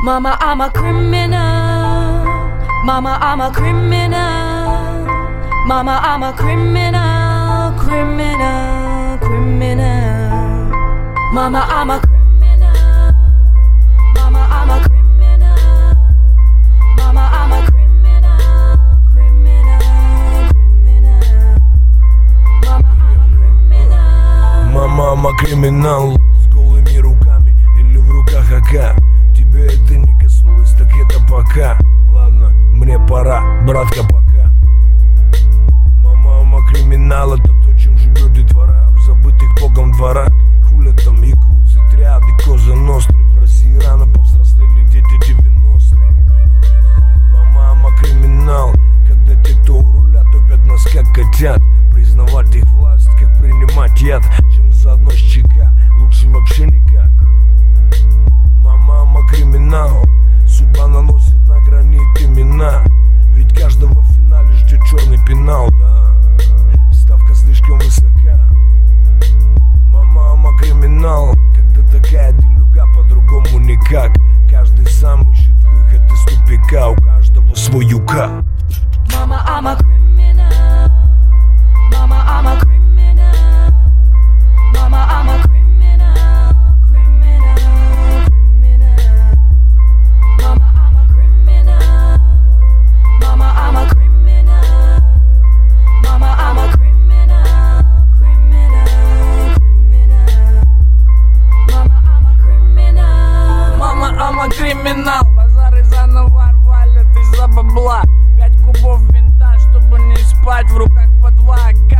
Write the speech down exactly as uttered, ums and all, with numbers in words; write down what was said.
Mama, I'm a criminal. Mama, I'm a criminal. Mama, I'm a criminal, criminal, criminal. Mama, I'm a criminal. Mama, I'm a criminal. Mama, I'm a criminal, criminal, criminal. Mama, I'm a criminal. Мама, I'm a criminal. С голыми руками или в руках А К. Тебе это не коснулось, так это пока. Ладно, мне пора, братка, пока. Мама, мама криминал, это то, чем живет детвора в забытых богом дворах. Хуля там якудзы, триады, коза ностры. В России рано повзрослели дети девяностых. Мама, мама криминал, когда те, кто у руля, топят нас как котят. Признавать их власть, как принимать яд, чем заодно с ЧК, лучше вообще никак. Мама, мама криминал, судьба наносит на гранит имена. Ведь каждого в финале ждет черный пенал, да, ставка слишком высока. Мама, мама криминал, когда такая делюга, по-другому никак. Каждый сам ищет выход из тупика, у каждого свой юка. Mama, I'm a criminal. Mama, I'm a criminal. Mama, I'm a criminal, criminal, criminal. Mama, I'm a criminal. Mama, I'm a criminal. Mama, I'm a criminal, criminal, criminal. Mama, I'm a criminal. Мама, I'm a criminal. Базары заново рвали, ты за бабла. Пять кубов винта, чтобы не спать, в руках по два А К.